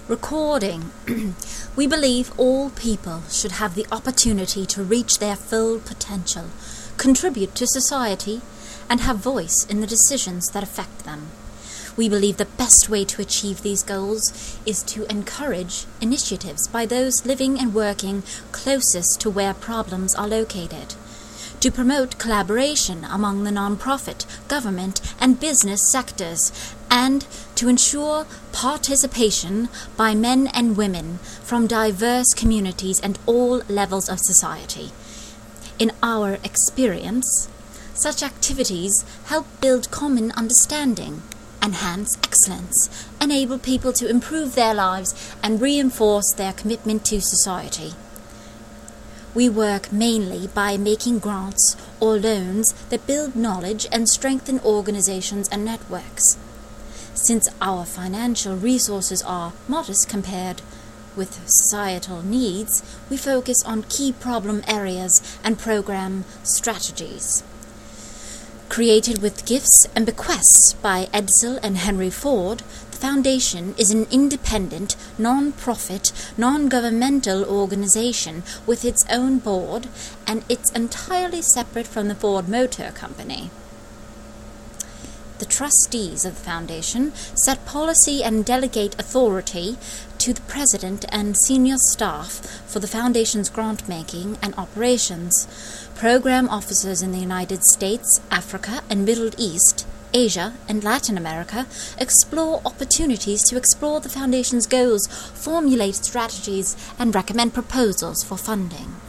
Recording. We believe all people should have the opportunity to reach their full potential, contribute to society, and have voice in the decisions that affect them. We believe the best way to achieve these goals is to encourage initiatives by those living and working closest to where problems are located, to promote collaboration among the non-profit, government, and business sectors, and to ensure participation by men and women from diverse communities and all levels of society. In our experience, such activities help build common understanding, enhance excellence, enable people to improve their lives, and reinforce their commitment to society. We work mainly by making grants or loans that build knowledge and strengthen organizations and networks. Since our financial resources are modest compared with societal needs, we focus on key problem areas and program strategies. Created with gifts and bequests by Edsel and Henry Ford, the Foundation is an independent, non-profit, non-governmental organization with its own board, and it's entirely separate from the Ford Motor Company. The trustees of the Foundation set policy and delegate authority to the President and senior staff for the Foundation's grant-making and operations. Program officers in the United States, Africa and Middle East, Asia and Latin America explore opportunities to explore the Foundation's goals, formulate strategies, and recommend proposals for funding.